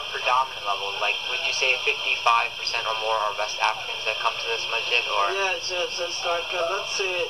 predominant level? Like, would you say 55% or more are West Africans that come to this masjid, or? Yes, it's like, let's say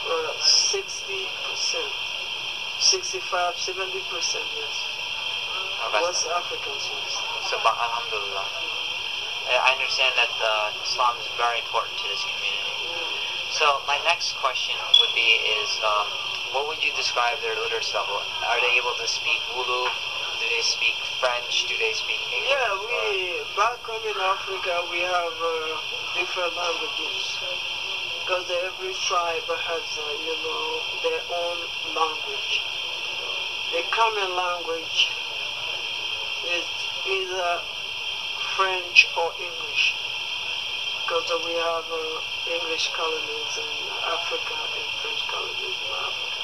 60%, 65, 70%, yes. West Africans, yes. So, alhamdulillah. I understand that Islam is very important to this community. So my next question would be what would you describe their literacy level? Are they able to speak Wolof? Do they speak French? Do they speak English? Yeah, back home in Africa we have different languages because every tribe has their own language. The common language is either French or English, because we have English colonies in Africa and French colonies in Africa.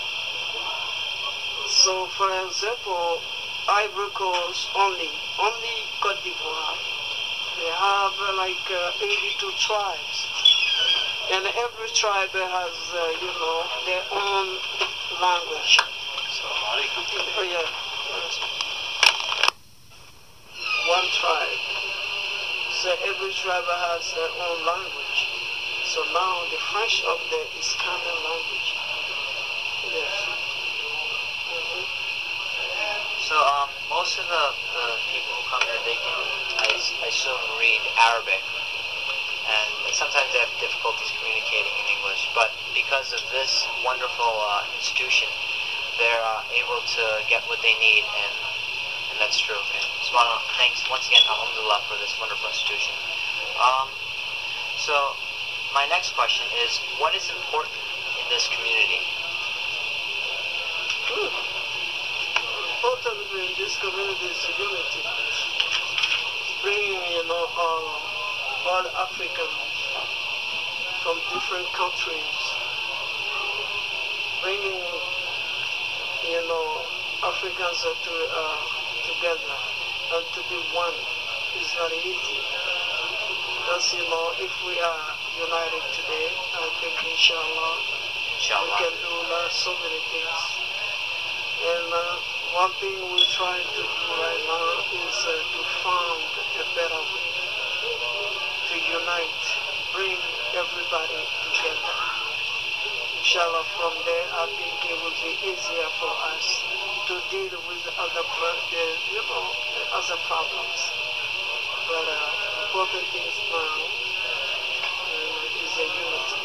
So, for example, Ivory Coast only Côte d'Ivoire, they have 82 tribes, and every tribe has their own language. Oh, yeah. One tribe. So every tribe has their own language. So now the French up there is common language. Yes. So most of the people who come here, they can, I assume, read Arabic, and sometimes they have difficulties communicating in English. But because of this wonderful institution, they're able to get what they need, and that's true. And subhanAllah, thanks once again, alhamdulillah, for this wonderful institution. So my next question is, what is important in this community? Important in this community is unity. Bringing, all Africans from different countries. Bringing, Africans together and to be one is not easy. Because, if we are united today, I think inshallah, we can do so many things. And one thing we're trying to do right now is to find a better way to unite, bring everybody together. Inshallah, from there, I think it will be easier for us to deal with other problems. But important things now is a unity.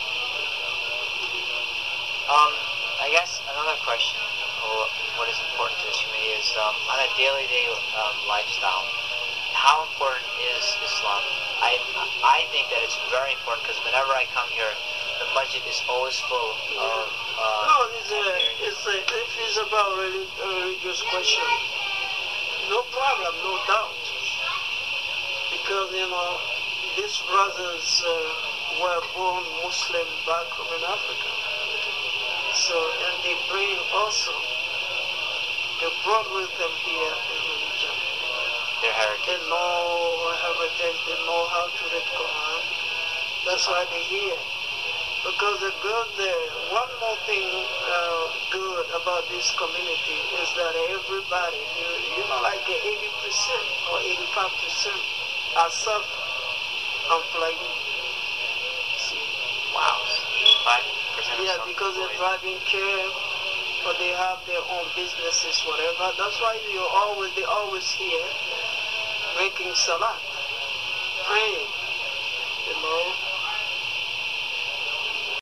I guess another question, or what is important to this community, is on a daily lifestyle, how important is Islam? I think that it's very important, because whenever I come here, the masjid is always full of... if it's about religious question, no problem, no doubt. Because, these brothers were born Muslim back home in Africa. So, and they bring also, they brought with them here their religion. Their heritage. They know heritage, they know how to read Quran. That's why they're here. Because the good there, one more thing good about this community is that everybody, like 80% or 85% are self-employed. See? Wow, 85%. Yeah, because they're driving care, or they have their own businesses, whatever. That's why they're always here making salat, praying.